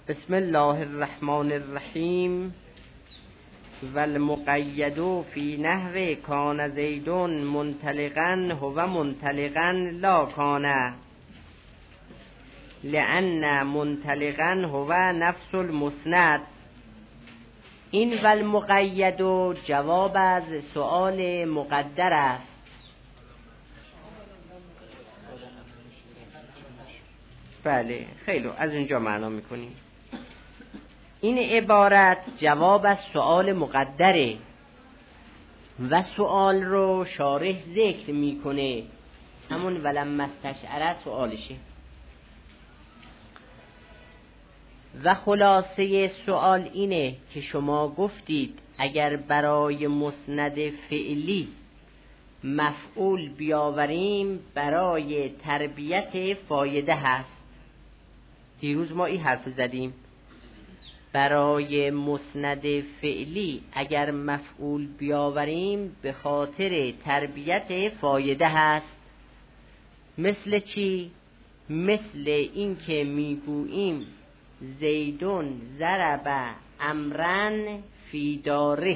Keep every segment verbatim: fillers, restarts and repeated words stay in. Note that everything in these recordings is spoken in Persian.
بسم الله الرحمن الرحیم. والمقید فی نحو کان زید منطلقا هو منطلقا لا کان، لأن منطلقا هو نفس المسند. این والمقید جواب از سؤال مقدر است. بله خیلی از اینجا معنا میکنیم. این عبارت جواب از سؤال مقدره و سؤال رو شارح ذکر میکنه، همون ولما استشعر سؤالشه. و خلاصه سؤال اینه که شما گفتید اگر برای مسند فعلی مفعول بیاوریم برای تربیت فایده هست. دیروز ما این حرف زدیم، برای مسند فعلی اگر مفعول بیاوریم به خاطر تربیت فایده هست. مثل چی؟ مثل این که میگوییم زیدون ضرب امرن فی داره.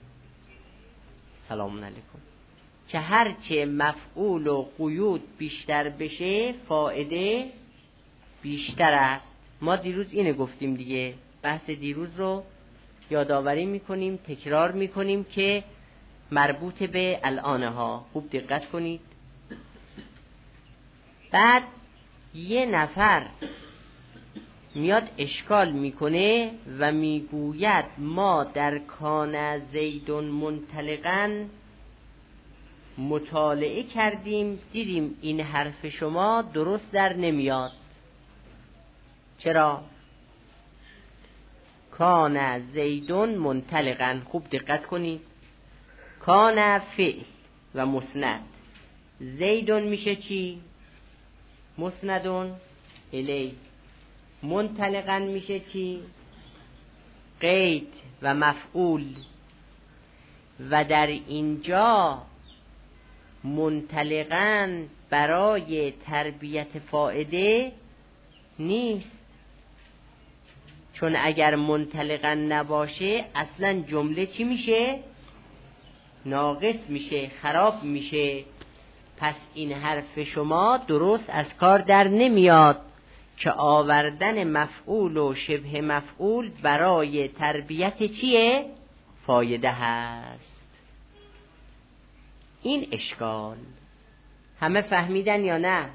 سلام علیکم. که هرچه مفعول و قیود بیشتر بشه فایده بیشتر است. ما دیروز اینه گفتیم دیگه، بحث دیروز رو یادآوری میکنیم، تکرار میکنیم که مربوط به الان ها. خوب دقت کنید. بعد یه نفر میاد اشکال میکنه و میگوید ما در کان زیدون منطلقاً مطالعه کردیم دیدیم این حرف شما درست در نمیاد. چرا؟ کان زیدون منطلقاً. خوب دقت کنید. کان فعل و مسند. زیدون میشه چی؟ مسندون الی. منطلقاً میشه چی؟ قید و مفعول. و در اینجا منطلقاً برای تربیت فائده نیست، چون اگر منطلقاً نباشه اصلا جمله چی میشه؟ ناقص میشه، خراب میشه. پس این حرف شما درست از کار در نمیاد که آوردن مفعول و شبه مفعول برای تربیت چیه؟ فایده هست. این اشکال همه فهمیدن یا نه؟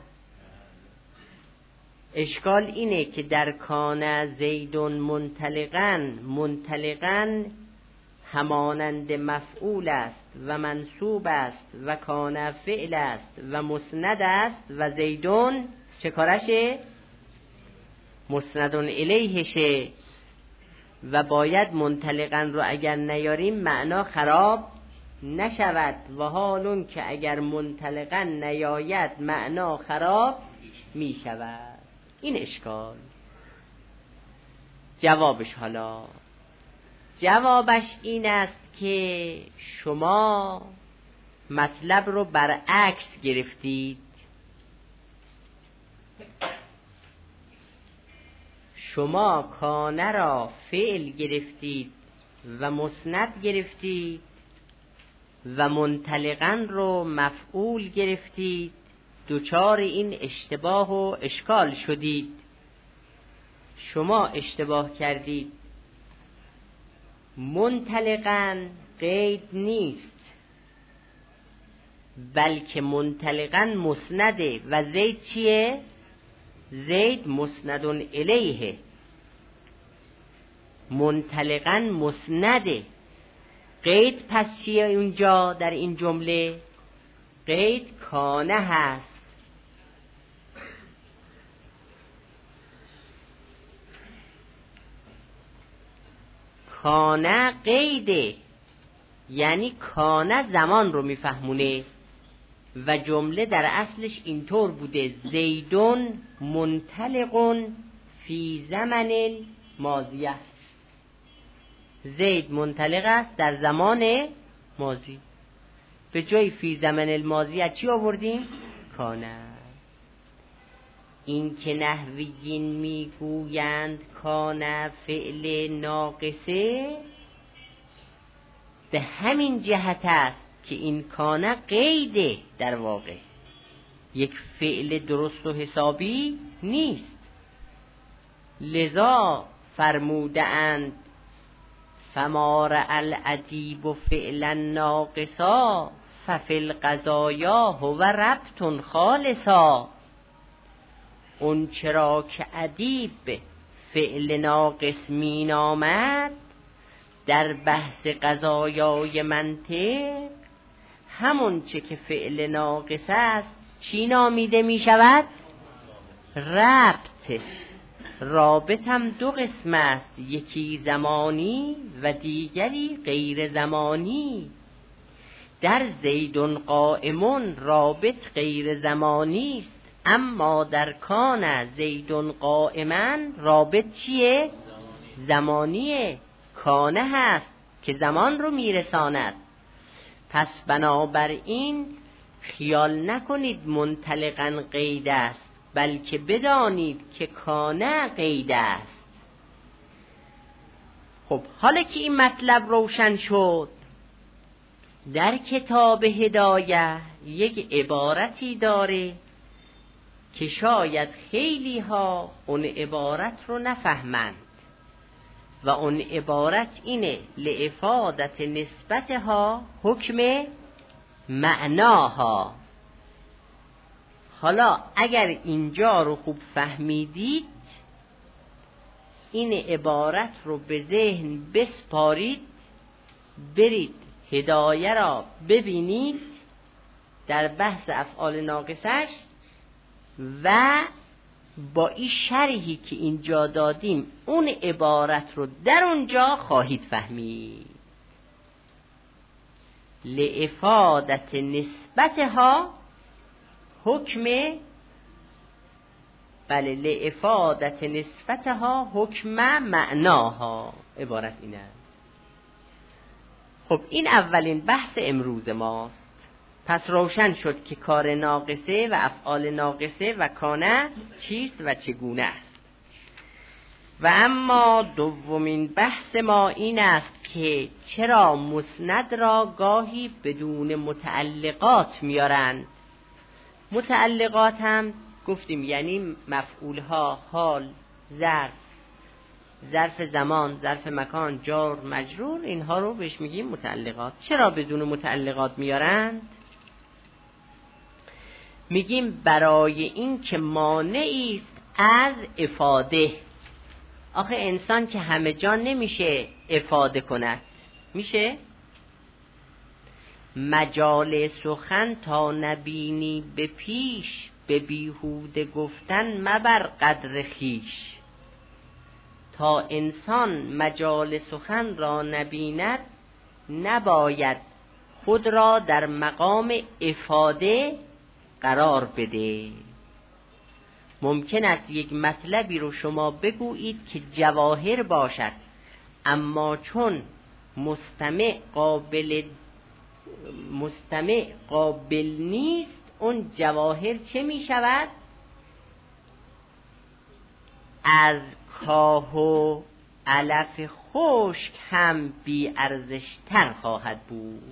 اشکال اینه که در کان زیدون منطلقاً، منطلقاً همانند مفعول است و منصوب است و کان فعل است و مسند است و زیدون چه کارشه؟ مسندون الیهشه. و باید منطلقاً رو اگر نیاریم معنا خراب نشود. و حالون که اگر منطلقاً نیاید معنا خراب می شود. این اشکال. جوابش حالا جوابش این است که شما مطلب رو برعکس گرفتید. شما کانه را فعل گرفتید و مسند گرفتید و منطلقاً رو مفعول گرفتید. دوچار این اشتباه و اشکال شدید. شما اشتباه کردید. منطلقاً قید نیست، بلکه منطلقاً مسنده. و زید چیه؟ زید مسندون الیه. منطلقاً مسنده. قید پس چیه اونجا در این جمله؟ قید کانه هست. کانه قیده، یعنی کانه زمان رو میفهمونه و جمله در اصلش اینطور بوده: زیدون منطلقون فی زمن الماضیه. زید منطلق است در زمان ماضی. به جای فی زمن الماضیه چی آوردیم؟ کانه. این که نحویین میگویند کان فعل ناقصه، به همین جهت است که این کان قیده، در واقع یک فعل درست و حسابی نیست. لذا فرموده اند فما رأى الادیب فعلا ناقصا ففی القضایا هو ربط خالصا. اون چرا که ادیب فعل ناقص می نامد، در بحث قضایای منطق همون چه که فعل ناقص است چی نامیده می شود؟ ربط. رابط هم دو قسم است، یکی زمانی و دیگری غیر زمانی. در زیدون قائمون رابط غیر زمانی است، اما در کان زیدون قائمن رابط چیه؟ زمانیه. کانه هست که زمان رو میرساند. پس بنابراین خیال نکنید منطلقاً قید است، بلکه بدانید که کانه قید است. خب حالا که این مطلب روشن شد، در کتاب هدایه یک عبارتی داره که شاید خیلی ها اون عبارت رو نفهمند و اون عبارت اینه: لافادت نسبتها حکم معناها. حالا اگر اینجا رو خوب فهمیدید، این عبارت رو به ذهن بسپارید، برید هدایه را ببینید در بحث افعال ناقصش و با این شرحی که اینجا دادیم اون عبارت رو در اونجا خواهید فهمید. لافادت نسبتها حکم، بله، لافادت نسبتها حکم معناها، عبارت این است. خب این اولین بحث امروز ماست. پس روشن شد که کار ناقصه و افعال ناقصه و کانه چیست و چگونه است. و اما دومین بحث ما این است که چرا مسند را گاهی بدون متعلقات میارند. متعلقات هم گفتیم یعنی مفعولها، حال، ظرف، ظرف زمان، ظرف مکان، جار، مجرور، اینها رو بهش میگیم متعلقات. چرا بدون متعلقات میارند؟ میگیم برای این که مانعی است از افاده. آخه انسان که همه جا نمیشه افاده کند، میشه؟ مجال سخن تا نبینی به پیش، به بیهوده گفتن مبر قدر خیش. تا انسان مجال سخن را نبیند، نباید خود را در مقام افاده قرار بده. ممکن است یک مطلبی رو شما بگویید که جواهر باشد، اما چون مستمع قابل مستمع قابل نیست، اون جواهر چه می شود؟ از کاه و علف خشک هم بی ارزش تر خواهد بود.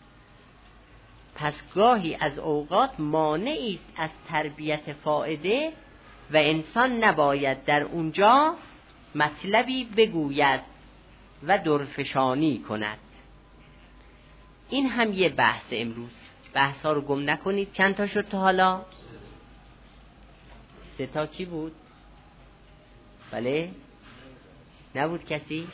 پس گاهی از اوقات مانعی است از تربیت فائده و انسان نباید در اونجا مطلبی بگوید و درفشانی کند. این هم یه بحث امروز. بحث ها رو گم نکنید. چند تا شد تا حالا؟ سه تا کی بود؟ بله؟ نبود کسی؟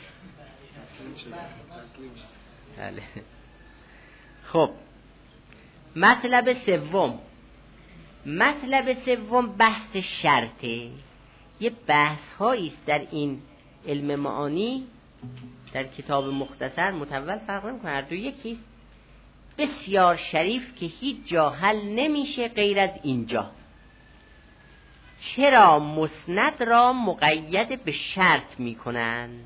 بله. خب مطلب سوم، مطلب سوم بحث شرطه. یه بحث هایی است در این علم معانی، در کتاب مختصر مطول فرق نمی‌کنه، هر دو یکیست، بسیار شریف که هیچ جا حل نمیشه غیر از اینجا. چرا مسند را مقید به شرط میکنند؟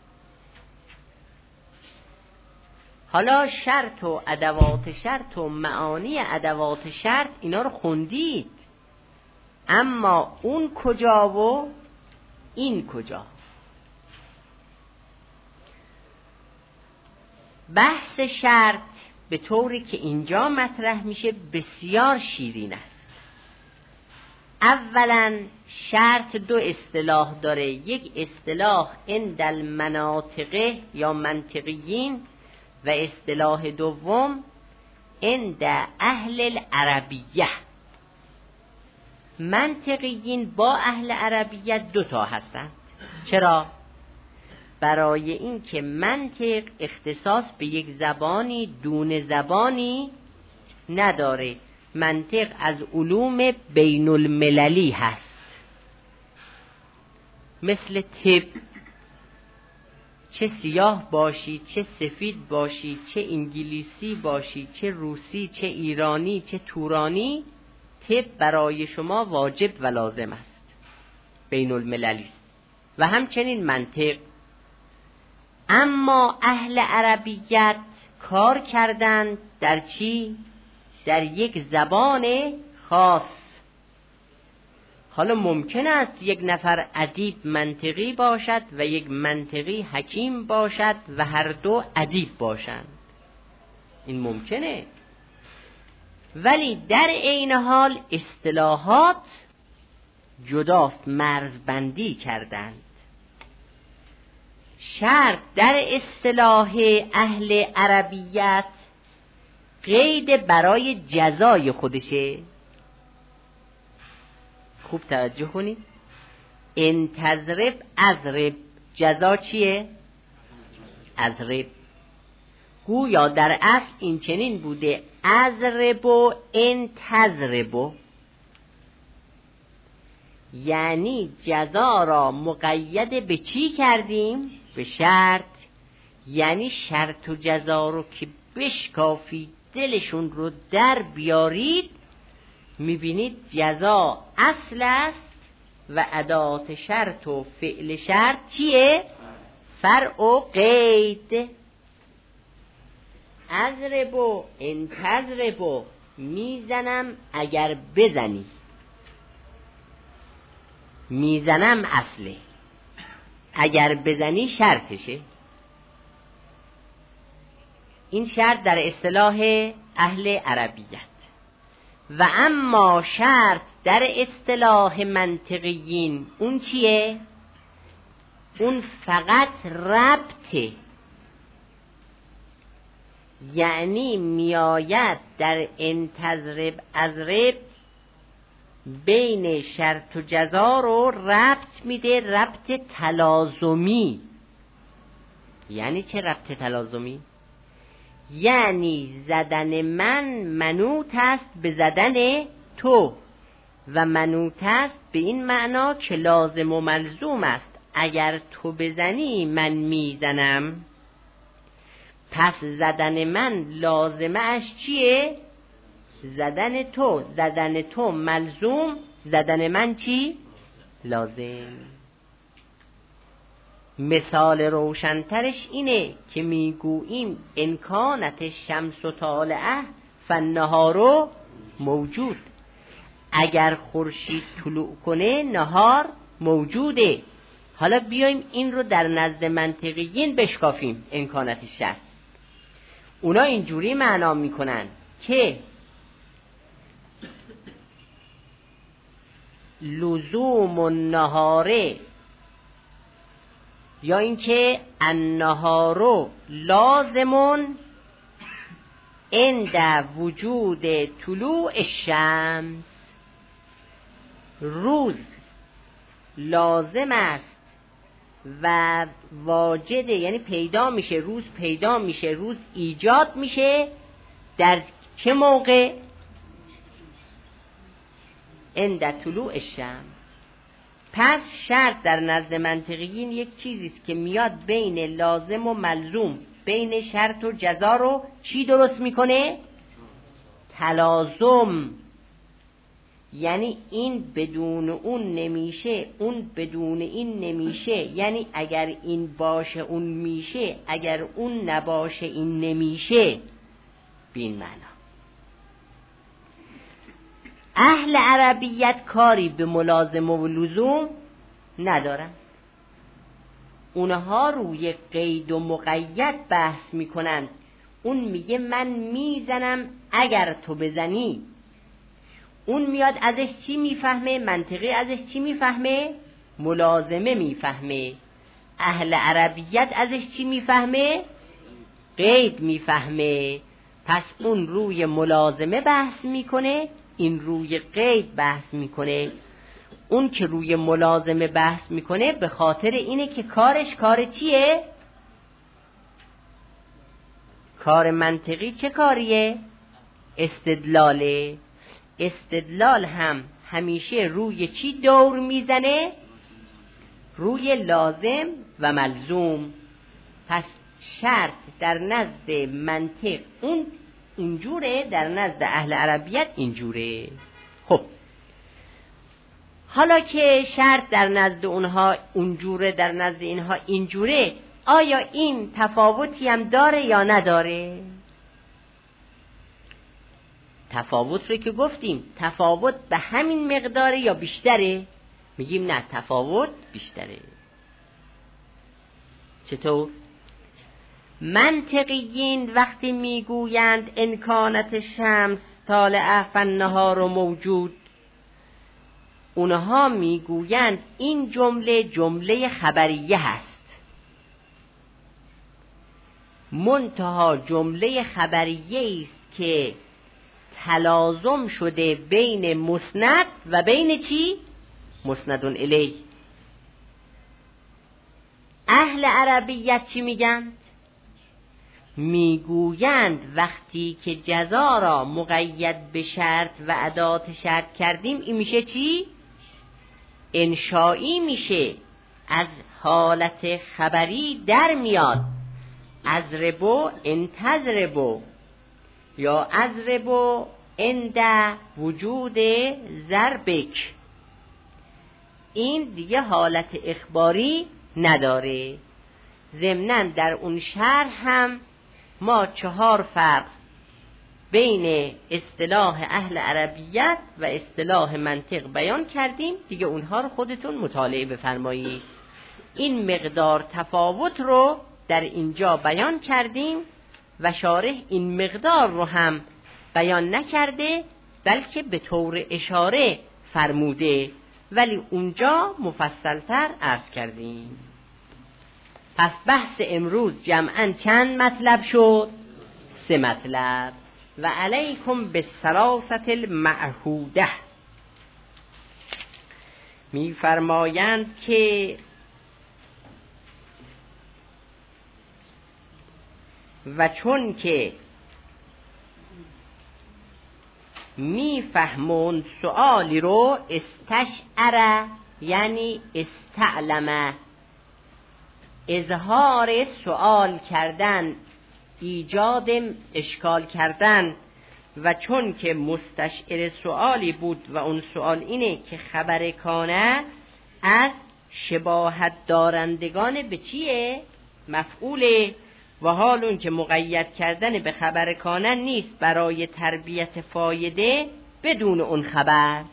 حالا شرط و ادوات شرط و معانی ادوات شرط اینا رو خوندید. اما اون کجا و این کجا. بحث شرط به طوری که اینجا مطرح میشه بسیار شیرین است. اولا شرط دو اصطلاح داره، یک اصطلاح عند المناطق یا منطقیین و اصطلاح دوم عند اهل العربیه. منطقیین با اهل عربیت دو تا هستن. چرا؟ برای این که منطق اختصاص به یک زبانی دون زبانی نداره. منطق از علوم بین المللی هست، مثل طب. چه سیاه باشی، چه سفید باشی، چه انگلیسی باشی، چه روسی، چه ایرانی، چه تورانی، طب برای شما واجب و لازم است، بین المللی است. و همچنین منطق. اما اهل عربیت کار کردند در چی؟ در یک زبان خاص. حالا ممکن است یک نفر ادیب منطقی باشد و یک منطقی حکیم باشد و هر دو ادیب باشند، این ممکنه، ولی در عین حال اصطلاحات جداست، مرزبندی کردند. شرط در اصطلاح اهل عربیت قید برای جزای خودشه. خوب توجه کنید. ان تضرب اضرب، جزا چیه؟ اضرب. گویا در اصل این چنین بوده، اضرب و ان تضرب، یعنی جزا را مقید به چی کردیم؟ به شرط. یعنی شرط و جزا رو که بشکافید، دلشون رو در بیارید، میبینید جزا اصل است و ادات شرط و فعل شرط چیه؟ فرع و قید. اضرب و ان تضرب، میزنم اگر بزنی، میزنم اصله، اگر بزنی شرطشه. این شرط در اصطلاح اهل عربیت. و اما شرط در اصطلاح منطقیین اون چیه؟ اون فقط ربطه، یعنی میآید در ان تضرب اضرب بین شرط و جزا رو ربط میده، ربط تلازمی. یعنی چه ربط تلازمی؟ یعنی زدن من منوط است به زدن تو، و منوط است به این معنا که لازم و ملزوم است. اگر تو بزنی من میزنم، پس زدن من لازمه اش چیه؟ زدن تو. زدن تو ملزوم، زدن من چی؟ لازم. مثال روشنترش اینه که میگوییم امکانت شمس و طالعه فالنهار موجود. اگر خورشید طلوع کنه نهار موجوده. حالا بیایم این رو در نزد منطقیین بشکافیم. امکانت شرط اونا اینجوری معنا میکنن که لزوم النهاره، یا اینکه النهار لازمون عند وجود طلوع الشمس، روز لازم است و واجده، یعنی پیدا میشه، روز پیدا میشه، روز ایجاد میشه در چه موقع؟ عند طلوع الشمس. پس شرط در نزد منطقیین یک چیزیست که میاد بین لازم و ملزوم، بین شرط و جزا رو چی درست میکنه؟ تلازم. یعنی این بدون اون نمیشه، اون بدون این نمیشه. یعنی اگر این باشه اون میشه، اگر اون نباشه این نمیشه. بین معنا. اهل عربیت کاری به ملازمه و لزوم ندارن. اونها روی قید و مقید بحث میکنن. اون میگه من میزنم اگر تو بزنی. اون میاد ازش چی میفهمه؟ منطقی ازش چی میفهمه؟ ملازمه میفهمه. اهل عربیت ازش چی میفهمه؟ قید میفهمه. پس اون روی ملازمه بحث میکنه، این روی قید بحث میکنه. اون که روی ملازمه بحث میکنه به خاطر اینه که کارش کار چیه؟ کار منطقی. چه کاریه؟ استدلاله. استدلال هم همیشه روی چی دور میزنه؟ روی لازم و ملزوم. پس شرط در نزد منطق اون اینجوره، در نزد اهل عربیت اینجوره. خب حالا که شرط در نزد اونها اونجوره، در نزد اینها اینجوره، آیا این تفاوتی هم داره یا نداره؟ تفاوت رو که گفتیم، تفاوت به همین مقداره یا بیشتره؟ میگیم نه، تفاوت بیشتره. چطور؟ منطقیین وقتی میگویند انکانت شمس طالعه فالنهار موجود، اونها میگویند این جمله جمله خبریه هست. منتها جمله خبریه است که تلازم شده بین مسند و بین چی؟ مسند الیه. اهل عربیت چی میگن؟ میگویند وقتی که جزا را مقید به شرط و ادات شرط کردیم، این میشه چی؟ انشایی میشه، از حالت خبری در میاد. اضربو انتضربو یا اضربو عند وجود ضربک. این دیگه حالت اخباری نداره. ضمناً در اون شرح هم ما چهار فرق بین اصطلاح اهل عربیت و اصطلاح منطق بیان کردیم، دیگه اونها رو خودتون مطالعه بفرمایید. این مقدار تفاوت رو در اینجا بیان کردیم و شارح این مقدار رو هم بیان نکرده، بلکه به طور اشاره فرموده، ولی اونجا مفصلتر عرض کردیم. پس بحث امروز جمعاً چند مطلب شد؟ سه مطلب. و علیکم بالسراست المعهوده. می فرمایند که و چون که می فهمون سؤالی رو استشعر یعنی استعلمه، اظهار سؤال کردن، ایجاد اشکال کردن. و چون که مستشعر سؤالی بود و اون سؤال اینه که خبر کانه از شباهت دارندگان به چیه؟ مفعوله. و حال اون که مقید کردن به خبر کانه نیست برای تربیت فایده بدون اون خبر.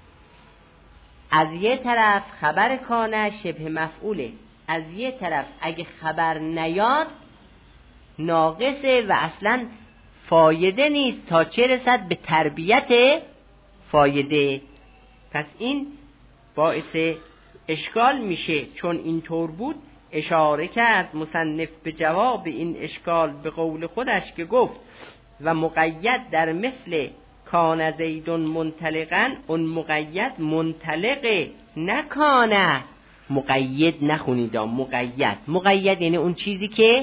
از یه طرف خبر کانه شبه مفعوله، از یه طرف اگه خبر نیاد ناقصه و اصلا فایده نیست تا چه رسد به تربیت فایده. پس این باعث اشکال میشه. چون اینطور بود اشاره کرد مصنف به جواب این اشکال به قول خودش که گفت و مقید در مثل کان زیدون منطلقا، اون مقید منطلقه نکانه. مقید نخونید، مقید مقید یعنی اون چیزی که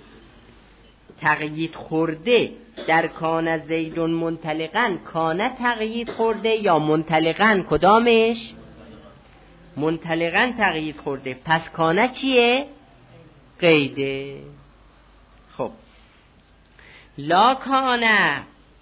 تقیید خورده. در کان زیدون منطلقا، کانه تقیید خورده یا منطلقا؟ کدامش؟ منطلقا تقیید خورده. پس کانه چیه؟ قیده. خب لا کانه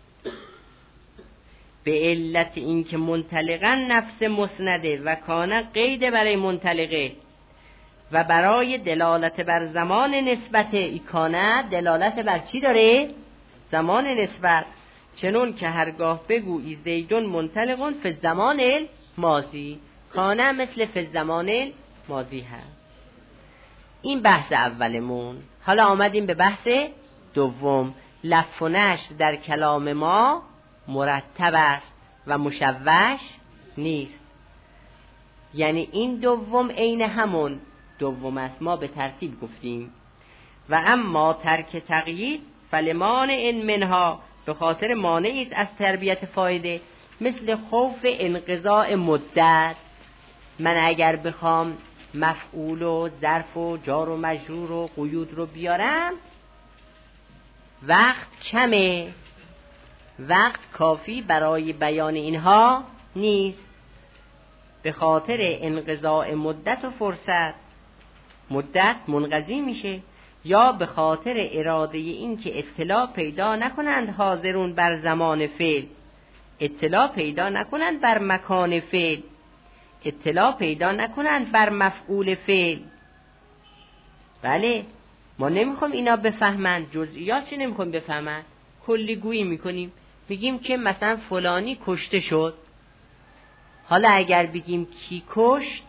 به علت این که منطلقا نفس مسنده و کانه قیده برای منطلقه و برای دلالت بر زمان نسبت. ای کانه دلالت بر چی داره؟ زمان نسبت. چنون که هرگاه بگویی زیدون منطلقون فی الزمان الماضی، کانه مثل فی الزمان الماضی هست. این بحث اولمون. حالا آمدیم به بحث دوم. لف و نشر در کلام ما مرتب است و مشوش نیست. یعنی این دوم عین همون دوم است، ما به ترتیب گفتیم. و اما ترک تقیید فلمانع منها، به خاطر مانعی است از تربیت فایده، مثل خوف انقضاء مدت. من اگر بخوام مفعول و ظرف و جار و مجرور و قیود رو بیارم، وقت کمه، وقت کافی برای بیان اینها نیست. به خاطر انقضاء مدت و فرصت، مدت منقضی میشه، یا به خاطر اراده این که اطلاع پیدا نکنند حاضرون بر زمان فعل، اطلاع پیدا نکنند بر مکان فعل، اطلاع پیدا نکنند بر مفعول فعل. بله، ما نمیخوام اینا بفهمند، جزئیات چه نمیخوام بفهمند، کلی گویی میکنیم. میگیم که مثلا فلانی کشته شد. حالا اگر بگیم کی کشت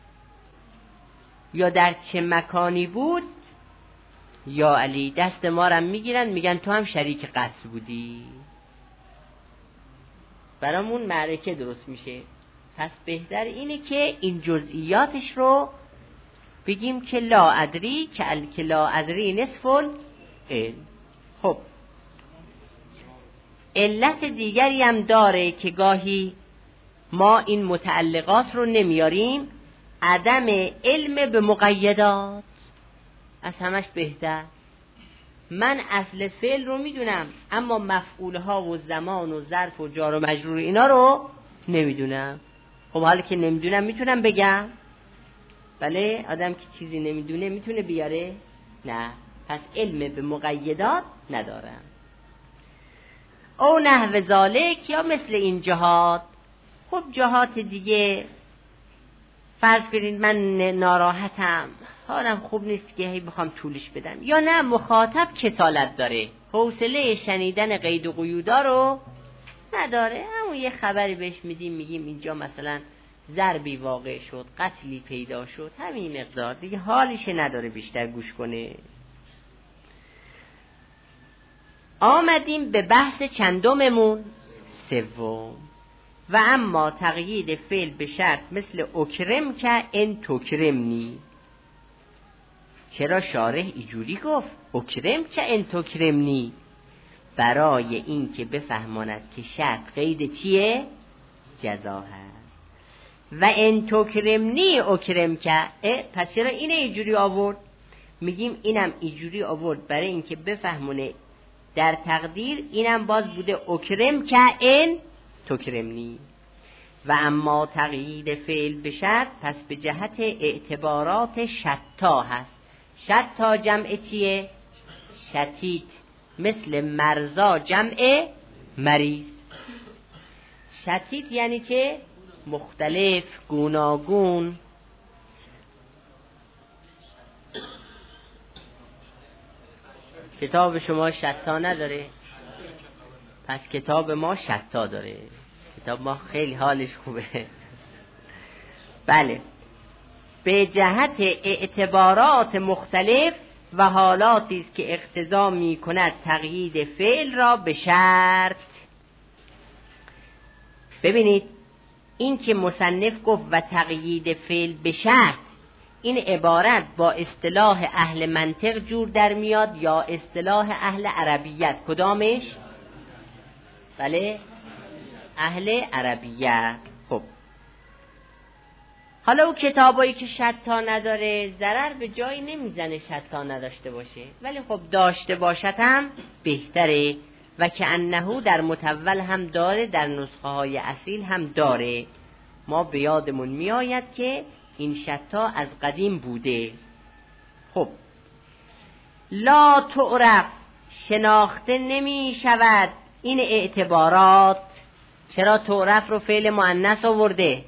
یا در چه مکانی بود، یا علی دست ما رو میگیرن میگن تو هم شریک قتل بودی، برامون معرکه درست میشه. پس بهتر اینه که این جزئیاتش رو بگیم که لا ادری که ال که لا ادری نصف العلم. خب علت دیگری هم داره که گاهی ما این متعلقات رو نمیاریم، عدم علم به مقیدات. از همش بهتر من اصل فعل رو میدونم، اما مفعولها و زمان و ظرف و جار و مجرور اینا رو نمیدونم. خب حالا که نمیدونم میتونم بگم؟ بله، آدم که چیزی نمیدونه میتونه بیاره؟ نه. پس علم به مقیدات ندارم. او نحو ذالک، یا مثل این جهات. خب جهات دیگه، فرض کنید من ناراحتم، حالم خوب نیست که هی بخوام طولش بدم، یا نه مخاطب کسالت داره، حوصله شنیدن قید و قیودا رو نداره، همون یه خبری بهش میدیم، میگیم اینجا مثلا ضربی واقع شد، قتلی پیدا شد، همین مقدار دیگه، حالش نداره بیشتر گوش کنه. آمدیم به بحث چندممون، سوم. و اما تقیید فعل به شرط مثل اکرم که ان تکرمنی. چرا شارح اینجوری گفت اکرم که ان تکرمنی؟ برای این که بفهماند که شرط قید چیه؟ جزا هست. و ان تکرمنی اکرم که، پس چرا اینه اینجوری آورد؟ میگیم اینم اینجوری آورد برای این که بفهمونه در تقدیر اینم باز بوده اکرم که ان تکرمنی. و اما تقیید فعل به شرط پس به جهت اعتبارات شتا هست. شتا جمع چیه؟ شتیت، مثل مرزا جمع مریض. شتیت یعنی چه؟ مختلف، گوناگون. کتاب شما شتا نداره؟ پس کتاب ما شتا داره. کتاب ما خیلی حالش خوبه. بله، به جهت اعتبارات مختلف و حالاتی است که اقتضا می کند تقیید فعل را به شرط. ببینید این که مصنف گفت و تقیید فعل به شرط، این عبارت با اصطلاح اهل منطق جور در میاد یا اصطلاح اهل عربیت؟ کدامش؟ بله، اهل عربیت. خب حالا او کتابایی که شتا نداره ضرر به جایی نمیزنه شتا نداشته باشه، ولی خب داشته باشد هم بهتره. و که انهو در متول هم داره، در نسخه های اصیل هم داره. ما به یادمون میآید که این شتا از قدیم بوده. خب لا تعرف، شناخته نمی شود این اعتبارات. چرا تعرف رو فعل مؤنث آورده؟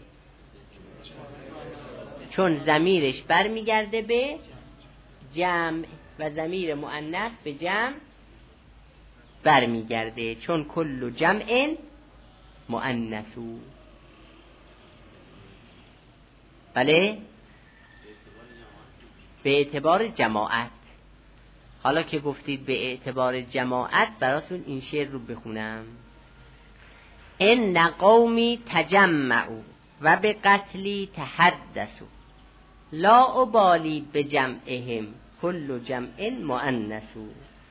چون ضمیرش برمیگرده به جمع و ضمیر مؤنث به جمع برمیگرده، چون کل جمع مؤنثو. بله، به اعتبار جماعت. حالا که گفتید به اعتبار جماعت، براتون این شعر رو بخونم. ان قومی تجمعوا و به قتلی تحدثوا لا ابالی به جمعهم کل جمع مؤنثو.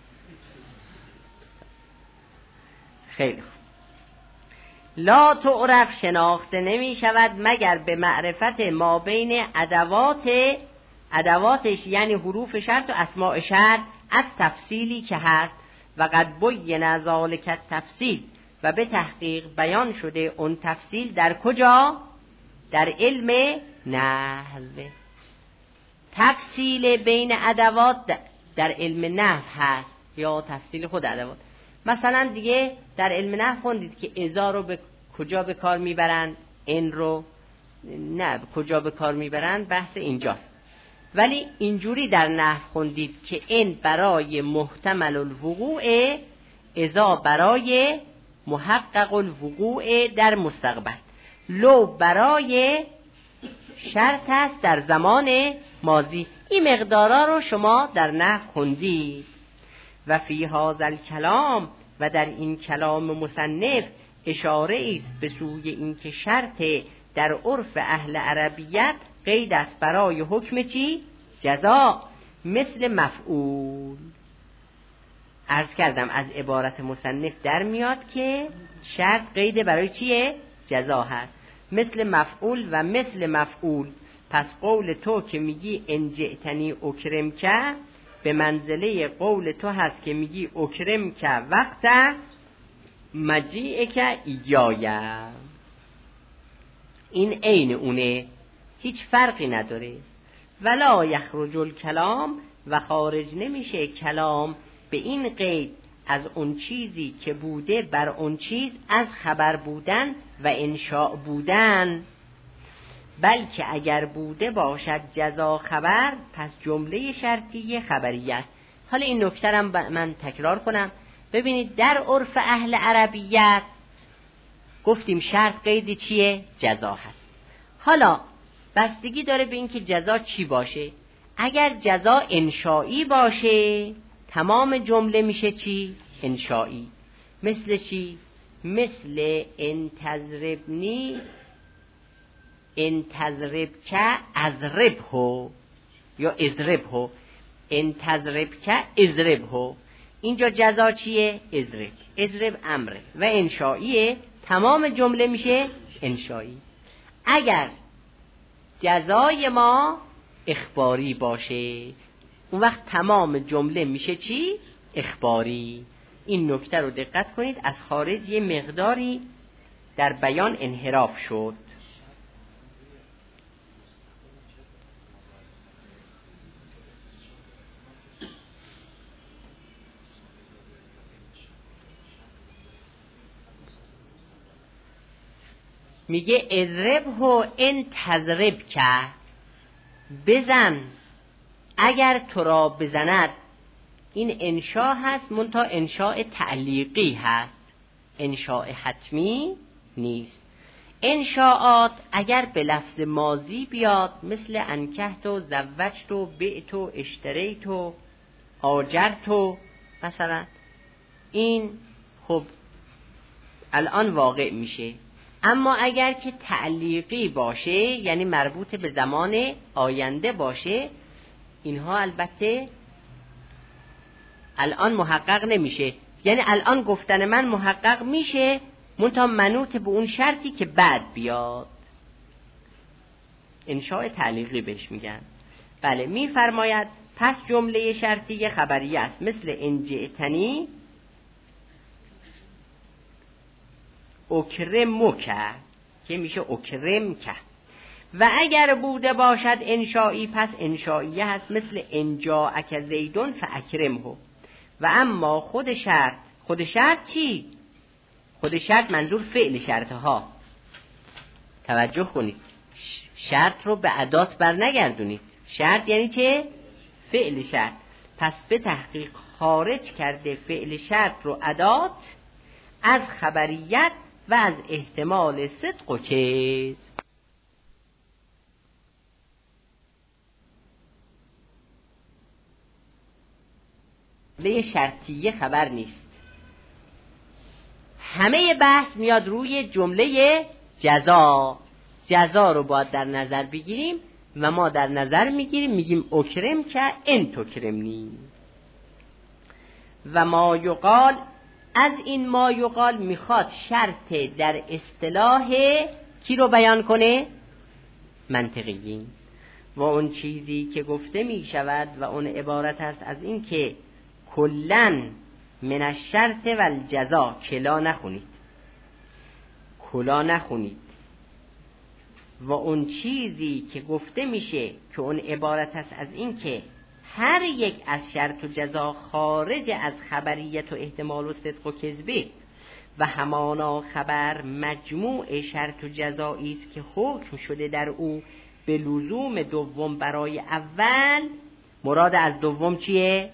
خیلی خوب. لا تعرف شناخته نمی شود مگر به معرفت ما بین ادوات ادواتش یعنی حروف شرط و اسماء شرط از تفصیلی که هست. و قد بین ذالک تفصیل و به تحقیق بیان شده اون تفصیل در کجا؟ در علم نحو. تفصیل بین ادوات در علم نحو هست یا تفصیل خود ادوات. مثلا دیگه در علم نحو خوندید که اذا رو به کجا به کار میبرند، ان رو نه کجا به کار میبرند، بحث اینجاست. ولی اینجوری در نحو خوندید که ان برای محتمل الوقوع، اذا برای محقق الوقوع در مستقبل، لو برای شرط است در زمان ماضی. این مقدارا رو شما در نحو خوندید. و فی هذا الکلام و در این کلام مصنف اشاره است به سوی اینکه شرط در عرف اهل عربیت قید است برای حکم چی؟ جزا، مثل مفعول. عرض کردم از عبارت مصنف در میاد که شرط قید برای چیه؟ جزا هست، مثل مفعول و مثل مفعول. پس قول تو که میگی ان جئتنی اکرم که به منزله قول تو هست که میگی اکرم که وقت مجیع که ایایا. این عین اونه، هیچ فرقی نداره. ولا یخرج الکلام و خارج نمیشه کلام به این قید از اون چیزی که بوده بر اون چیز از خبر بودن و انشاء بودن، بلکه اگر بوده باشد جزا خبر پس جمله شرطیه خبری است. حالا این نکته رو من تکرار کنم. ببینید در عرف اهل عربیت گفتیم شرط قید چیه؟ جزا هست. حالا بستگی داره به این که جزا چی باشه. اگر جزا انشائی باشه تمام جمله میشه چی؟ انشائی. مثل چی؟ مثل انتظربنی انتظرب که ازربهو یا ازربهو، انتظرب که ازربهو. اینجا جزا چیه؟ ازرب. ازرب امره و انشائیه، تمام جمله میشه انشائی. اگر جزای ما اخباری باشه اون وقت تمام جمله میشه چی؟ اخباری. این نکته رو دقت کنید، از خارج یه مقداری در بیان انحراف شد. میگه اضرب و ان تضرب که، بزن اگر تو را بزند. این انشاء هست منتها انشاء تعلیقی هست، انشاء حتمی نیست. انشاءات اگر به لفظ ماضی بیاد مثل انکحت و زوجت و بعت و اشتریت و آجرت و مثلا، این خب الان واقع میشه. اما اگر که تعلیقی باشه یعنی مربوط به زمان آینده باشه، اینها البته الان محقق نمیشه. یعنی الان گفتن من محقق میشه منتها منوط به اون شرطی که بعد بیاد. انشاء تعلیقی بهش میگن. بله، میفرماید پس جمله شرطی خبری است، مثل ان جئتنی اکرمک که میشه اکرم که. و اگر بوده باشد انشائی پس انشائیه هست، مثل ان جاءک زیدون فاکرمه. و اما خود شرط، خود شرط چی؟ خود شرط منظور فعل شرط ها. توجه کنید، شرط رو به ادات بر نگردونید. شرط یعنی چه؟ فعل شرط. پس به تحقیق خارج کرده فعل شرط رو ادات از خبریت و از احتمال صدق و کذب. جمله شرطیه خبر نیست. همه بحث میاد روی جمله جزا. جزا رو باید در نظر بگیریم و ما در نظر میگیریم میگیم اکرم که ان تکرمنی. و ما یقال، از این ما یقال میخواد شرط در اصطلاح کی رو بیان کنه؟ منطقیین. و اون چیزی که گفته میشود و اون عبارت است از این که کلن من الشرط و الجزا، کلا نخونید، کلا نخونید. و اون چیزی که گفته میشه که اون عبارت است از این که هر یک از شرط و جزا خارج از خبریت و احتمال و صدق و کذبه و همانا خبر مجموع شرط و جزایی است که حکم شده در او به لزوم دوم برای اول. مراد از دوم چیه؟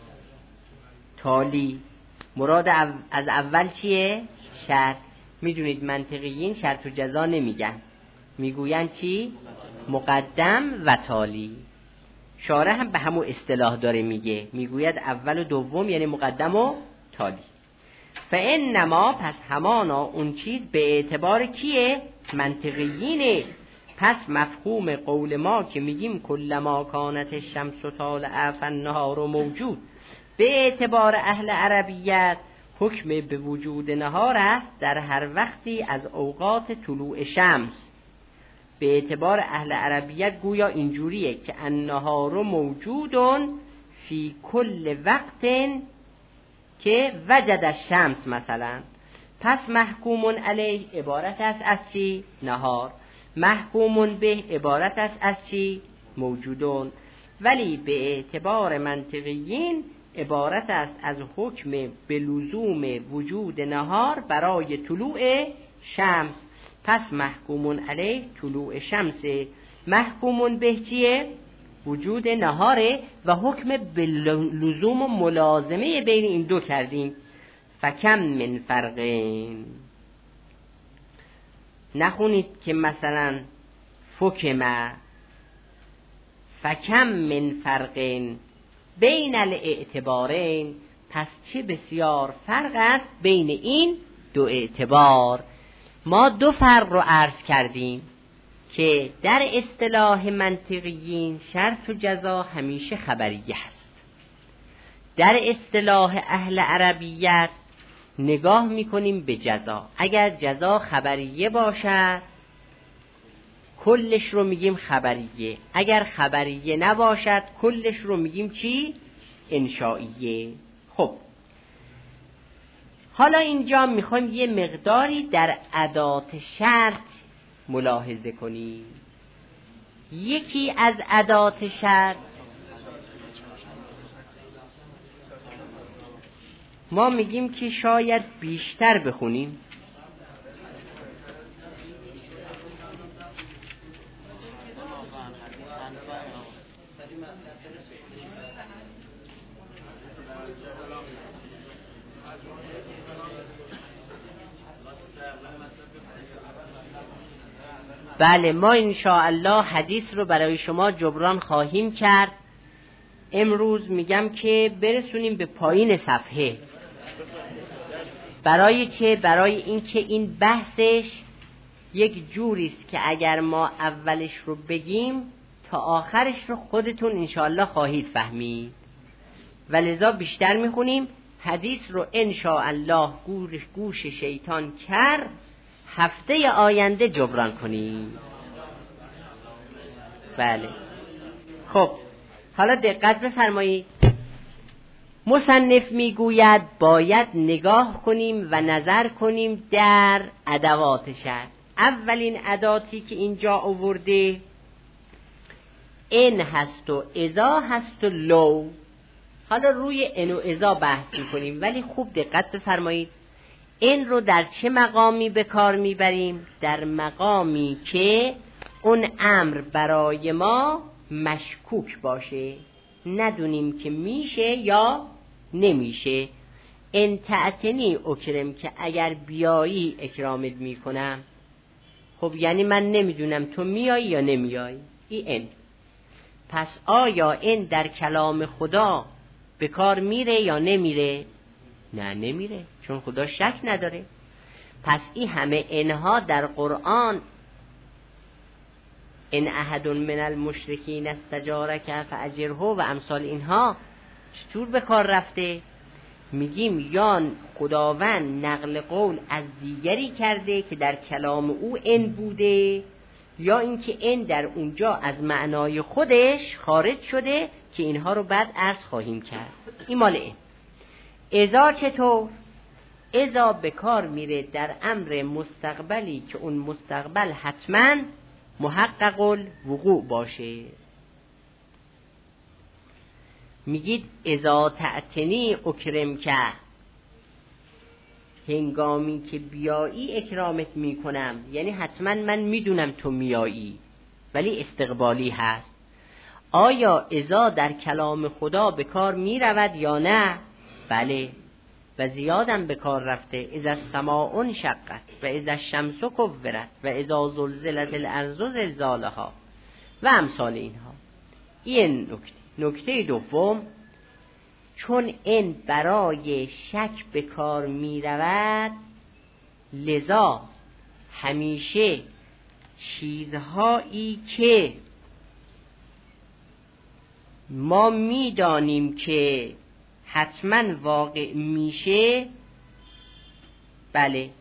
تالی. مراد از اول چیه؟ شرط. میدونید منطقیین شرط و جزا نمیگن، میگوین چی؟ مقدم و تالی. شارع هم به همون اصطلاح داره میگه، میگوید اول و دوم یعنی مقدم و تالی. فانما، پس همانا اون چیز به اعتبار کیه؟ منطقیینه. پس مفهوم قول ما که میگیم کلما کانت الشمس طالعه فالنهار موجود، به اعتبار اهل عربیت حکم به وجود نهار است در هر وقتی از اوقات طلوع شمس. به اعتبار اهل عربیت گویا اینجوریه که النهار موجودون فی کل وقت که وجد الشمس مثلا. پس محکومون علیه عبارت است از چی؟ نهار. محکومون به عبارت است از چی؟ موجودون. ولی به اعتبار منطقیین عبارت است از حکم به لزوم وجود نهار برای طلوع شمس. پس محکومون علیه طلوع شمس. محکومون به چیه؟ وجود نهاره و حکم به لزوم و ملازمه بین این دو کردیم. فکم من فرقین. نخونید که مثلا فکمه. فکم من فرقین بین الاعتبارین. پس چه بسیار فرق است بین این دو اعتبار. ما دو فرق رو عرض کردیم که در اصطلاح منطقیین شرط و جزا همیشه خبریه هست. در اصطلاح اهل عربیت نگاه میکنیم به جزا. اگر جزا خبریه باشد کلش رو میگیم خبریه، اگر خبریه نباشد کلش رو میگیم چی؟ انشائیه. خب حالا اینجا میخوایم یه مقداری در ادات شرط ملاحظه کنیم. یکی از ادات شرط ما میگیم که شاید بیشتر بخونیم. بله، ما انشاءالله حدیث رو برای شما جبران خواهیم کرد. امروز میگم که برسونیم به پایین صفحه. برای چه؟ برای اینکه این بحثش یک جوریست که اگر ما اولش رو بگیم تا آخرش رو خودتون انشاءالله خواهید فهمید. ولذا بیشتر میخونیم. حدیث رو انشاءالله گوش شیطان کر هفته آینده جبران کنیم. بله. خب حالا دقت بفرمایید. مصنف میگوید باید نگاه کنیم و نظر کنیم در ادوات شرط. اولین اداتی که اینجا آورده ان هست و اذا هست و لو. حالا روی ان و اذا بحث میکنیم ولی خوب دقت بفرمایید. این رو در چه مقامی به کار میبریم؟ در مقامی که اون امر برای ما مشکوک باشه. ندونیم که میشه یا نمیشه. ان تعتنی اکرم، که اگر بیایی اکرامت میکنم. خب یعنی من نمیدونم تو میایی یا نمیایی. این ان. پس آیا این در کلام خدا به کار میره یا نمیره؟ نه نمیره، چون خدا شک نداره. پس این همه انها در قرآن، ان احد من المشرکین استجارک فاجره و امثال اینها، چطور به کار رفته؟ میگیم یا خداوند نقل قول از دیگری کرده که در کلام او ان بوده، یا اینکه ان در اونجا از معنای خودش خارج شده که اینها رو بعد عرض خواهیم کرد. این مال این. اذا چطور؟ اذا به کار میره در امر مستقبلی که اون مستقبل حتما محقق الوقوع باشه. میگید اذا تعتنی اکرم، که هنگامی که بیایی اکرامت میکنم، یعنی حتما من میدونم تو میایی ولی استقبالی هست. آیا اذا در کلام خدا به کار میرود یا نه؟ بله، و زیادم به کار رفته. اذا السماء انشقت و اذا الشمس کورت و اذا زلزلت الارض زلزالها و امثال اینها. این نکته. نکته دوم، چون این برای شک به کار می رود، لذا همیشه چیزهایی که ما می دانیم که حتما واقع میشه، بله،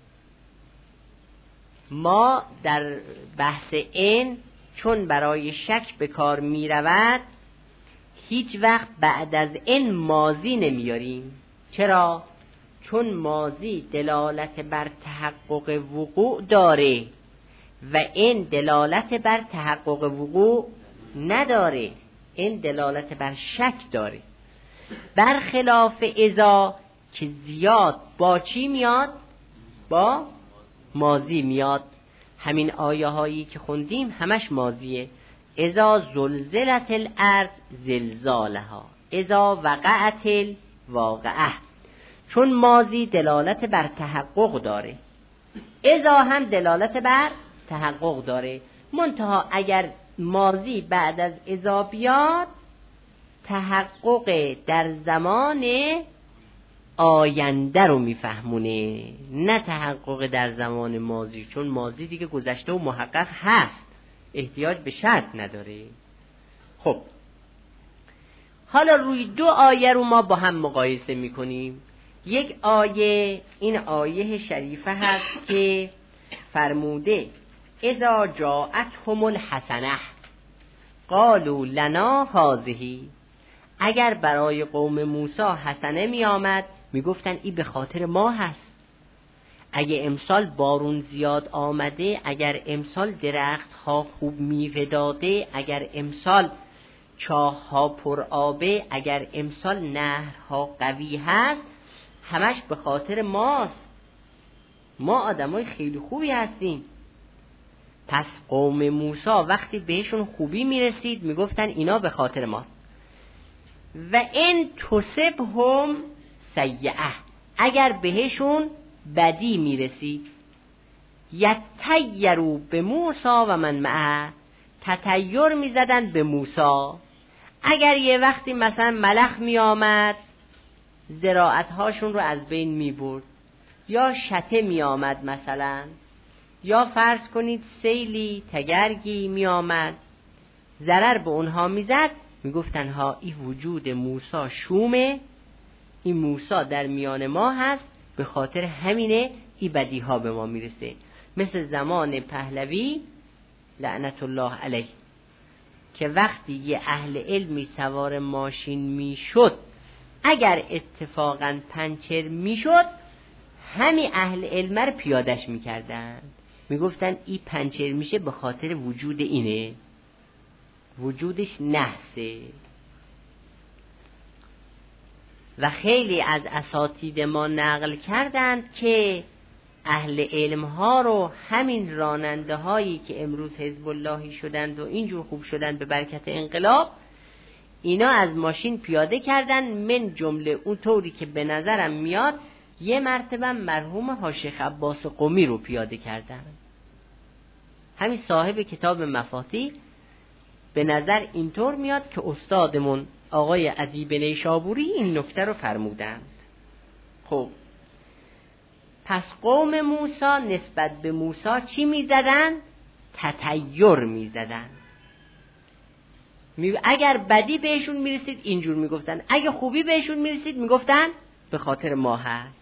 ما در بحث این چون برای شک به کار می رود، هیچ وقت بعد از این ماضی نمیاریم. چرا؟ چون ماضی دلالت بر تحقق وقوع داره و این دلالت بر تحقق وقوع نداره، این دلالت بر شک داره. برخلاف اذا که زیاد با چی میاد؟ با ماضی میاد. همین آیه هایی که خوندیم همش ماضیه. اذا زلزلت الارض زلزالها، اذا وقعت الواقعه. چون ماضی دلالت بر تحقق داره، اذا هم دلالت بر تحقق داره. منتها اگر ماضی بعد از اذا بیاد، تحقق در زمان آینده رو میفهمونه، نه تحقق در زمان ماضی، چون ماضی دیگه گذشته و محقق هست، احتیاج به شرط نداره. خب حالا روی دو آیه رو ما با هم مقایسه میکنیم. یک آیه، این آیه شریفه هست که فرموده اذا جاءتهم الحسنه قالوا لنا هذه. اگر برای قوم موسی حسنه می آمد می گفتن این به خاطر ما هست. اگه امسال بارون زیاد آمده، اگر امسال درخت ها خوب میوه داده، اگر امسال چاه ها پر آبه، اگر امسال نهرها قوی هست، همش به خاطر ماست. ما آدمای خیلی خوبی هستیم. پس قوم موسی وقتی بهشون خوبی میرسید میگفتن اینا به خاطر ماست. و این تصبهم سیئه، اگر بهشون بدی میرسید، یتطیروا به موسی و من معه، تطیر میزدن به موسی. اگر یه وقتی مثلا ملخ میآمد زراعت هاشون رو از بین میبرد، یا شته میآمد مثلا، یا فرض کنید سیلی تگرگی میآمد ضرر به اونها میزد، میگفتن ها این وجود موسی شومه، این موسی در میان ما هست، به خاطر همینه این بدی ها به ما میرسه. مثل زمان پهلوی لعنت الله علیه که وقتی یه اهل علمی سوار ماشین میشد، اگر اتفاقا پنچر میشد، همین اهل علم رو پیادش میکردن، میگفتن این پنچر میشه به خاطر وجود اینه، وجودش نحسه. و خیلی از اساتید ما نقل کردند که اهل علم ها رو همین راننده هایی که امروز حزب اللهی شدند و اینجور خوب شدند به برکت انقلاب، اینا از ماشین پیاده کردن، من جمله اون طوری که به نظرم میاد یه مرتبه مرحوم حاج عباس قمی رو پیاده کردن. همین صاحب کتاب مفاتیح به نظر اینطور میاد که استادمون آقای ادیب نیشابوری این نکته رو فرمودند. خب پس قوم موسی نسبت به موسی چی میزدن؟ تطیر میزدن. می... اگر بدی بهشون میرسید اینجور میگفتن، اگر خوبی بهشون میرسید میگفتن به خاطر ما هست.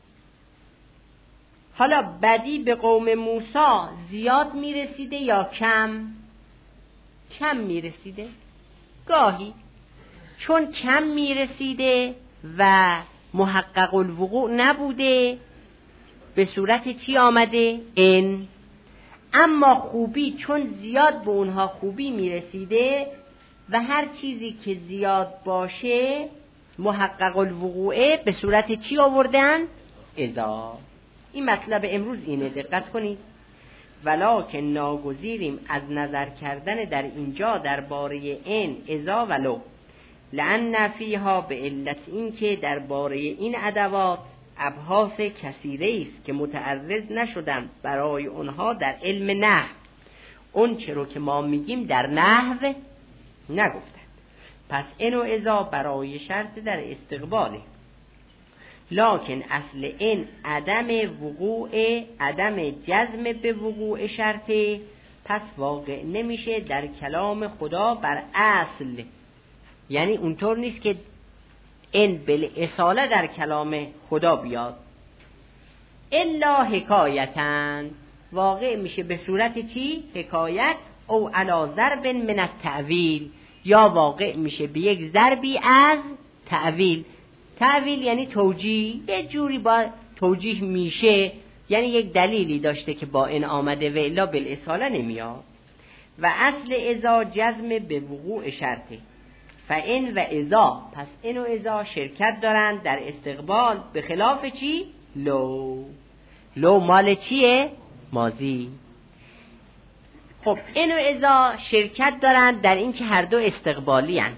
حالا بدی به قوم موسی زیاد میرسیده یا کم؟ کم میرسیده. گاهی چون کم میرسیده و محقق الوقوع نبوده به صورت چی آمده؟ ان. اما خوبی چون زیاد به اونها خوبی میرسیده و هر چیزی که زیاد باشه محقق الوقوعه به صورت چی آوردن؟ اذا. این مطلب امروز اینه، دقت کنید. ولکن ناگزیریم از نظر کردن در اینجا درباره ان اذا ولو، لأن فیها به علت این که درباره این ادوات ابحاث کثیره است که متعرض نشدن برای اونها در علم نحو. اون چرا که ما میگیم در نحو نگفتن. پس ان و اذا برای شرط در استقباله، لکن اصل این عدم وقوع، عدم جزم به وقوع شرطه، پس واقع نمیشه در کلام خدا بر اصل. یعنی اونطور نیست که این بالاصاله در کلام خدا بیاد، الا حکایتن، واقع میشه به صورت چی؟ حکایت، او علی ضرب من التأویل، یا واقع میشه به یک ضربی از تأویل. تأویل یعنی توجیه، یه جوری با توجیه میشه، یعنی یک دلیلی داشته که با این آمده و الا بالاصاله نمیاد. و اصل اذا جزم به وقوع شرطه، فان و اذا، پس این و اذا شرکت دارند در استقبال، به خلاف چی؟ لو. لو مال چیه؟ ماضی. خب این و اذا شرکت دارند در این که هر دو استقبالی هستند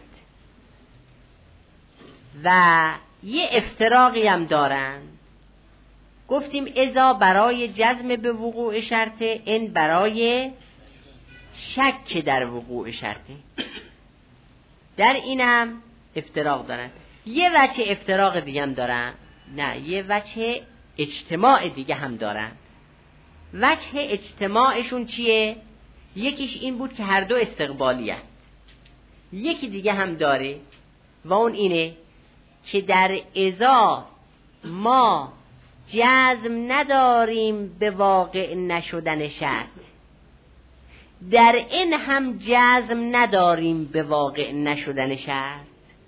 و یه افتراقی هم دارن. گفتیم اذا برای جزم به وقوع شرطه، این برای شک در وقوع شرطه. در اینم افتراق دارن. یه وجه افتراق دیگه هم دارن، نه یه وجه اجتماع دیگه هم دارن. وجه اجتماعشون چیه؟ یکیش این بود که هر دو استقبالی هست. یکی دیگه هم داره و اون اینه که در اذا ما جزم نداریم به واقع نشدن شرط، در این هم جزم نداریم به واقع نشدن شرط.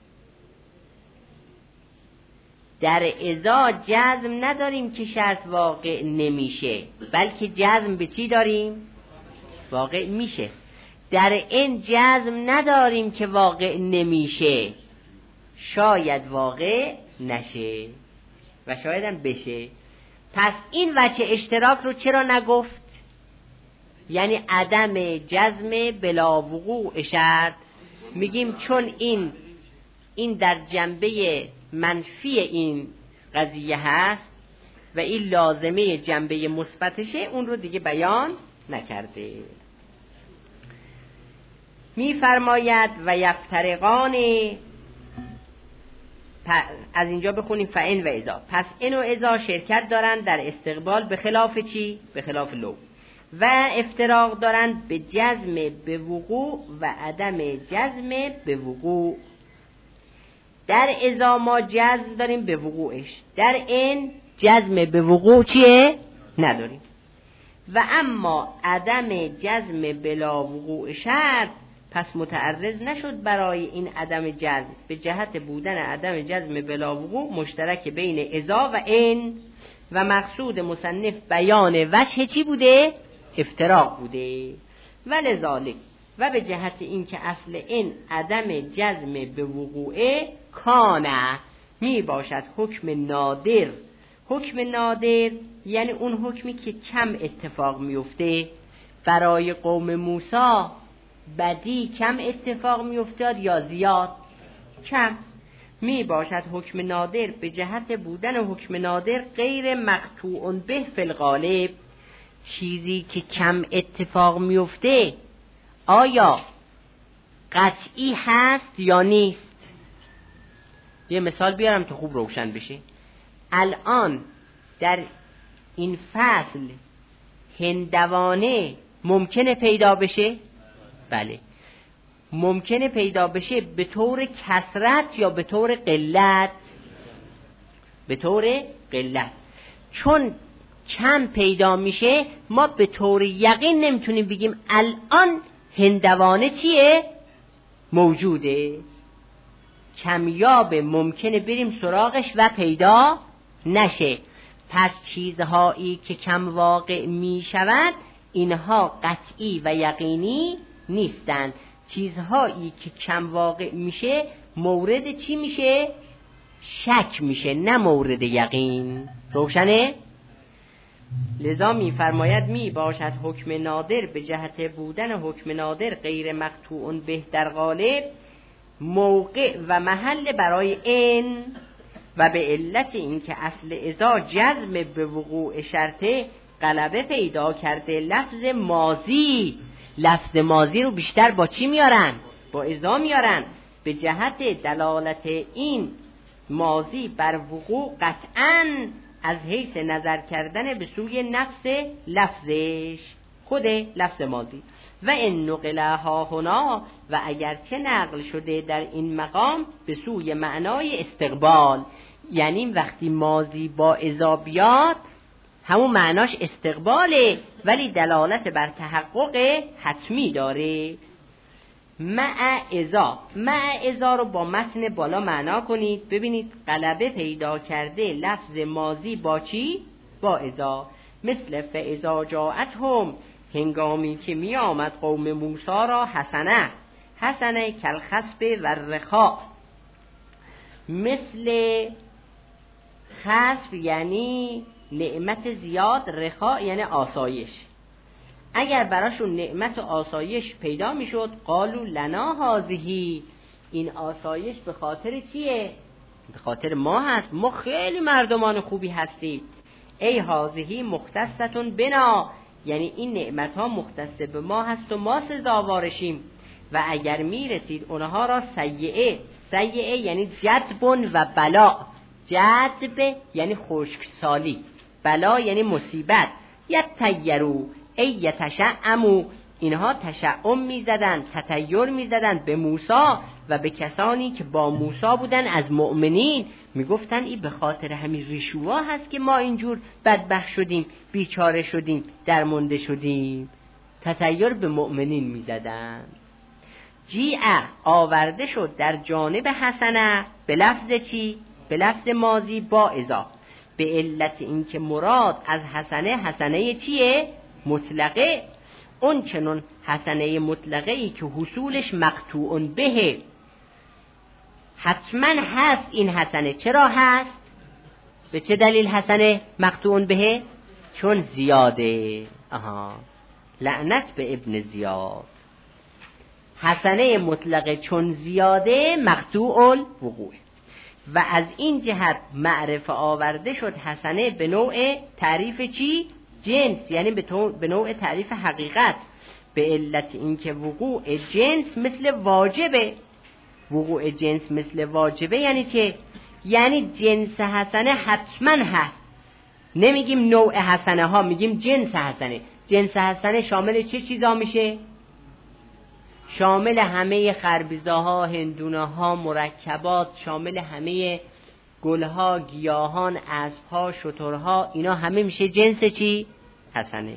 در اذا جزم نداریم که شرط واقع نمیشه، بلکه جزم به چی داریم؟ واقع میشه. در این جزم نداریم که واقع نمیشه، شاید واقع نشه و شاید هم بشه. پس این وجه اشتراک رو چرا نگفت؟ یعنی عدم جزم بلا وقوع شرط. میگیم چون این این در جنبه منفی این قضیه هست و این لازمه جنبه مثبتشه، اون رو دیگه بیان نکرده. میفرماید و یفترقان، از اینجا بخونیم فان و اذا، پس این و اذا شرکت دارند در استقبال، به خلاف چی؟ به خلاف لو. و افتراق دارند به جزم به وقوع و عدم جزم به وقوع. در اذا ما جزم داریم به وقوعش، در این جزم به وقوع چیه؟ نداریم. و اما عدم جزم بلا وقوع شرط پس متعرض نشد برای این عدم جزم، به جهت بودن عدم جزم بلا وقوع مشترک بین اذا و این، و مقصود مصنف بیان وجه چی بوده؟ افتراق بوده. ولذالک، و به جهت این که اصل این عدم جزم به وقوع کانه می باشد حکم نادر. حکم نادر یعنی اون حکمی که کم اتفاق میفته. برای قوم موسی بدی کم اتفاق میافتاد یا زیاد؟ کم. می باشد حکم نادر به جهت بودن حکم نادر غیر مقطوع به فی الغالب. چیزی که کم اتفاق میفته آیا قطعی هست یا نیست؟ یه مثال بیارم که خوب روشن بشه. الان در این فصل هندوانه ممکنه پیدا بشه؟ بله. ممکنه پیدا بشه به طور کثرت یا به طور قلت؟ به طور قلت. چون کم پیدا میشه ما به طور یقین نمیتونیم بگیم الان هندوانه چیه؟ موجوده. کمیاب ممکنه بریم سراغش و پیدا نشه. پس چیزهایی که کم واقع میشود اینها قطعی و یقینی نیستند. چیزهایی که کم واقع میشه مورد چی میشه؟ شک میشه، نه مورد یقین. روشنه؟ لذا می فرماید می باشد حکم نادر به جهت بودن حکم نادر غیر مقطوع به در غالب موقع و محل برای این، و به علت اینکه اصل اذا جزم به وقوع شرطه غلبه پیدا کرده لفظ ماضی. لفظ ماضی رو بیشتر با چی میارن؟ با اذا میارن. به جهت دلالت این ماضی بر وقوع قطعاً از حیث نظر کردن به سوی نفس لفظش، خود لفظ ماضی. و این نقلها هنا، و اگرچه نقل شده در این مقام به سوی معنای استقبال، یعنی وقتی ماضی با اذا بیاد همون معناش استقباله ولی دلالت بر تحقق حتمی داره. مع اذا، مع اذا رو با متن بالا معنا کنید. ببینید غلبه پیدا کرده لفظ ماضی با چی؟ با اذا. مثل فاذا جاءتهم، هنگامی که می آمد قوم موسی را حسنه. حسنه کالخصب و الرخاء. مثل خصب یعنی نعمت زیاد، رخاء یعنی آسایش. اگر براشون نعمت و آسایش پیدا میشد قالوا لنا هذه، این آسایش به خاطر چیه؟ به خاطر ما هست، ما خیلی مردمان خوبی هستیم. ای هذه مختصتون بنا، یعنی این نعمت ها مختص به ما هست و ما سزاوارشیم. و اگر میرسید اونها را سیئه، سیئه یعنی جدب و بلا. جدب یعنی خشکسالی، بلا یعنی مصیبت. یتطیروا ای یتشعموا، اینها تشعم میزدن، تطیر میزدن به موسی و به کسانی که با موسی بودن از مؤمنین. میگفتن این به خاطر همین ریشوها هست که ما اینجور بدبخت شدیم، بیچاره شدیم، درمونده شدیم. تطیر به مؤمنین میزدن. جیعه آورده شد در جانب حسنه به لفظ چی؟ به لفظ ماضی با اذا، به علت اینکه مراد از حسنه حسنه چیه؟ مطلقه. اون چنون حسنه مطلقه ای که حصولش مقطوع به، حتما هست این حسنه. چرا هست؟ به چه دلیل حسنه مقطوع به؟ چون زیاده. آها، لعنت به ابن زیاد. حسنه مطلقه چون زیاده مقطوع الوقوع. و از این جهت معرفه آورده شد حسنه به نوع تعریف چی؟ جنس، یعنی به نوع تعریف حقیقت. به علت اینکه وقوع جنس مثل واجبه. وقوع جنس مثل واجبه یعنی چه؟ یعنی جنس حسنه حتما هست. نمیگیم نوع حسنه ها، میگیم جنس حسنه. جنس حسنه شامل چه چیزا میشه؟ شامل همه خربزه‌ها، هندونه‌ها، مرکبات، شامل همه گلها، گیاهان، اسب‌ها، شترها، اینا همه میشه جنس چی؟ حسنه.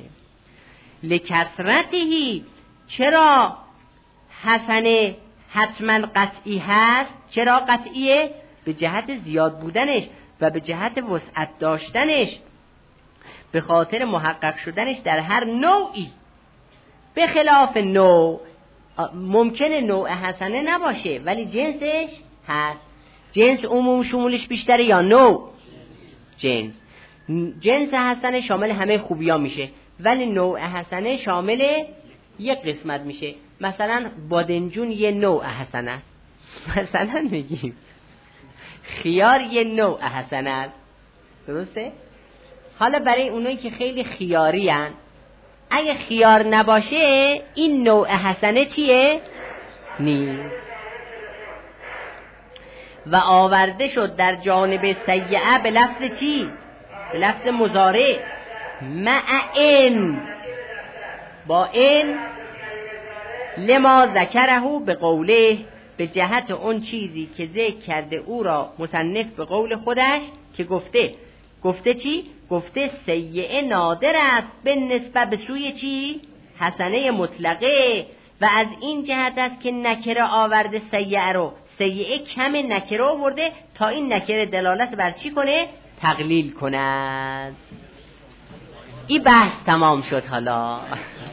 لکثرتهی، چرا حسنه حتما قطعی هست؟ چرا قطعیه؟ به جهت زیاد بودنش و به جهت وسعت داشتنش، به خاطر محقق شدنش در هر نوعی. به خلاف نوع، ممکنه نوع حسنه نباشه ولی جنسش هست. جنس عموم شمولش بیشتره یا نوع؟ جنس. جنس حسنه شامل همه خوبی ها میشه ولی نوع حسنه شامل یک قسمت میشه. مثلا بادنجون یه نوع حسنه است، مثلا میگیم خیار یه نوع حسنه است، درسته؟ حالا برای اونایی که خیلی خیاری هن، اگه خیار نباشه این نوع حسنه چیه؟ نیست. و آورده شد در جانب سیئه به لفظ چی؟ به لفظ مضارع، مع ان، با ان، لما ذکره به قوله، به جهت اون چیزی که ذکر کرده او را مصنف به قول خودش که گفته گفته چی؟ گفته سیئه نادر است به نسبت به سوی چی؟ حسنه مطلقه. و از این جهت است که نکره آورده سیئه رو، سیئه کم نکره آورده تا این نکره دلالت بر چی کنه؟ تقلیل کند. این بحث تمام شد. حالا